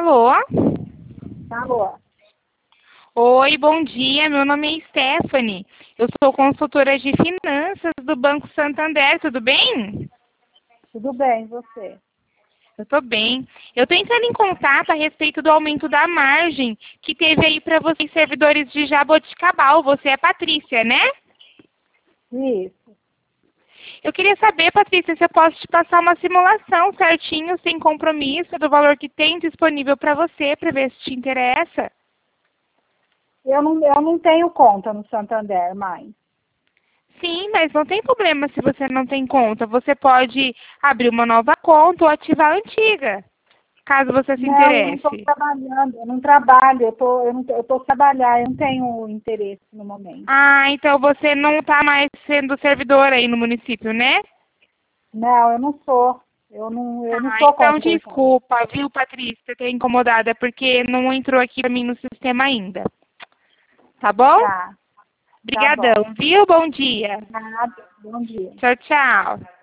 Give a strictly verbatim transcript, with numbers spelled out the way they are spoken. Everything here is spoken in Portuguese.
Alô? Alô? Oi, bom dia. Meu nome é Stephanie. Eu sou consultora de finanças do Banco Santander. Tudo bem? Tudo bem, e você? Eu estou bem. Eu estou entrando em contato a respeito do aumento da margem que teve aí para vocês, servidores de Jaboticabal. Você é Patrícia, né? Isso. Eu queria saber, Patrícia, se eu posso te passar uma simulação certinho, sem compromisso, do valor que tem disponível para você, para ver se te interessa. Eu não, eu não tenho conta no Santander mais. Sim, mas não tem problema se você não tem conta. Você pode abrir uma nova conta ou ativar a antiga, caso você se Não, eu não estou interesse. trabalhando, eu não trabalho, eu tô, eu não, eu estou trabalhar, eu não tenho interesse no momento. Ah, então você não está mais sendo servidora aí no município, né? Não, eu não sou. Eu não, eu não Ah, sou então contribuinte. desculpa, viu, Patrícia, ter incomodada, é porque não entrou aqui para mim no sistema ainda. Tá bom? Tá, tá bom. Obrigadão, viu? Bom dia. Nada, bom dia. Tchau, tchau.